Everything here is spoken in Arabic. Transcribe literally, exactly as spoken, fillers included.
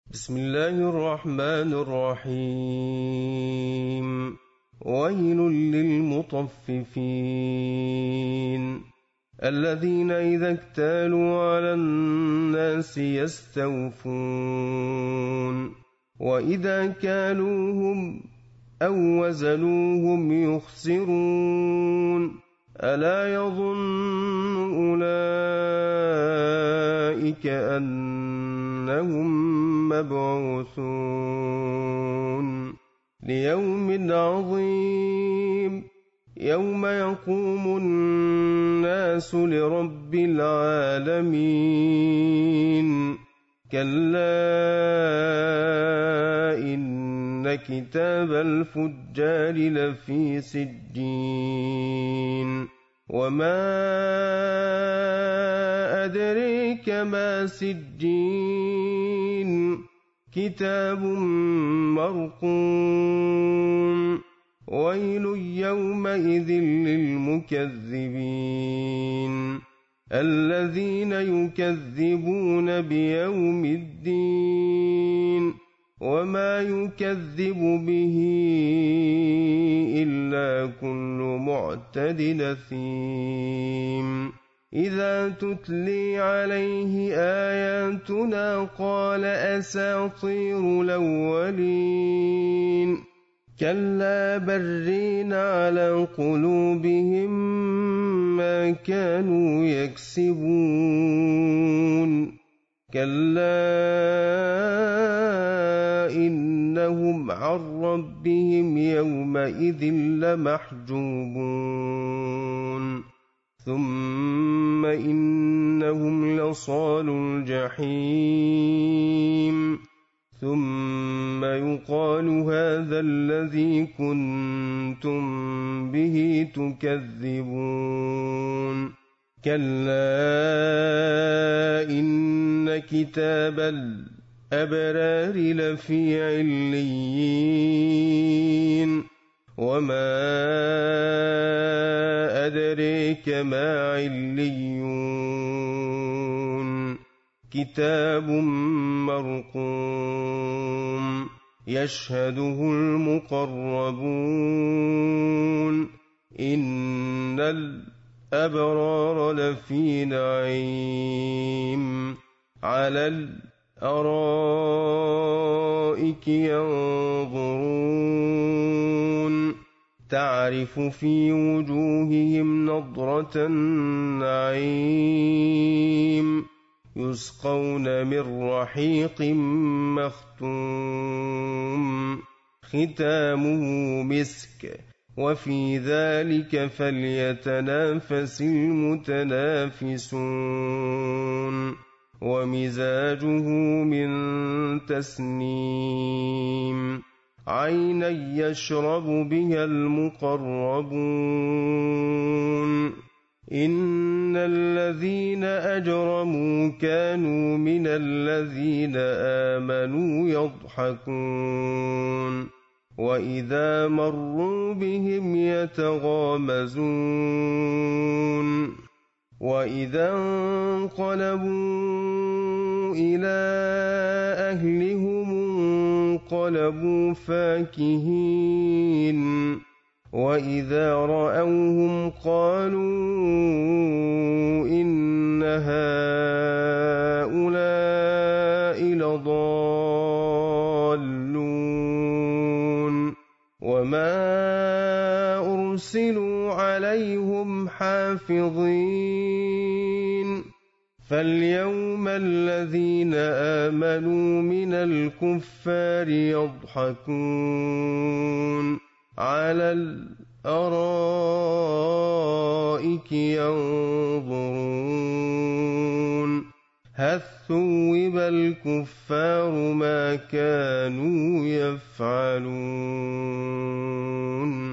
بسم الله الرحمن الرحيم ويل للمطففين الذين إذا اكتالوا على الناس يستوفون وإذا كالوهم أو وزنوهم يخسرون ألا يظن أولئك أنهم مبعوثون ليوم عظيم يوم يقوم الناس لرب العالمين كلا إن كتاب الفجار لفي سجين وما أدريك ما سجين كتاب مرقوم ويل يومئذ للمكذبين الذين يكذبون بيوم الدين وما يكذب به إلا كل معتد أثيم إذا تتلي عليه آياتنا قال أساطير الأولين كلا برين على قلوبهم ما كانوا يكسبون كلا إنهم عن ربهم يومئذ لمحجوبون ثم إنهم لصالوا الجحيم ثم يقال هذا الذي كنتم به تكذبون كلا إن كتاب الأبرار لفي عليين وما أدريك ما عليون كتاب مرقوم يشهده المقربون إن الأبرار لفي نعيم على الأرائك ينظرون تعرف في وجوههم نضرة النعيم يسقون من رحيق مختوم ختامه مسك وفي ذلك فليتنافس المتنافسون ومزاجه من تسنيم عينا يشرب بها المقربون إن الذين أجرموا كانوا من الذين آمنوا يضحكون وإذا مروا بهم يتغامزون وإذا انقلبوا إلى أهلهم انقلبوا فاكهين وإذا رأوهم قالوا إن هؤلاء لضالون وما أرسلوا عليهم حافظين فاليوم الذين آمنوا من الكفار يضحكون على الأرائك ينظرون هل ثوب الكفار ما كانوا يفعلون.